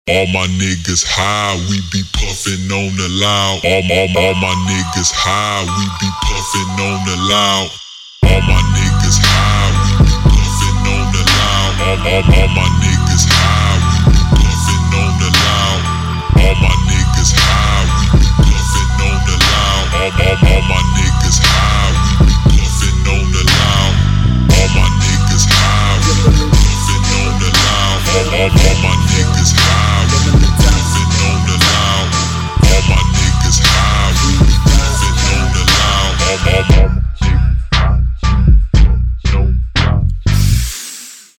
All my niggas high, we be puffin' on the loud. All my niggas high, we be puffin' on the loud. All my niggas high, we be puffin' on the loud. All my